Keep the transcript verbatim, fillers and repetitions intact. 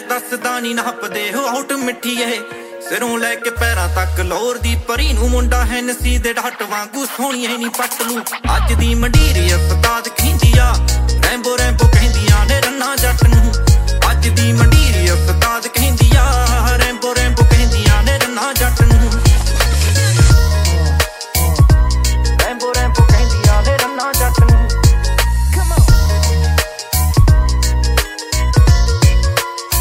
ਦੱਸਦਾ ਨੀ ਨੱਪਦੇ ਹੋ ਆਊਟ ਮਿੱਠੀਏ ਸਿਰੋਂ ਲੈ ਕੇ ਪੈਰਾਂ ਤੱਕ ਲੋਰ ਦੀ ਪਰੀ ਨੂੰ ਮੁੰਡਾ ਹੈ ਨਸੀ ਦੇ ਢੱਟ ਵਾਂਗੂ ਸੋਹਣੀਏ ਨੀ ਪਤਲੂ ਅੱਜ ਦੀ ਮੰਡੀਰ ਉਸਤਾਦ ਖਿੰਦੀ ਆ ਰੈਂਬੋ ਰੈਂਬੋ ਕਹਿੰਦੀਆਂ ਨੇ ਰੰਨਾ ਜੱਟ ਨੂੰ ਅੱਜ ਦੀ ਮੰਡੀਰ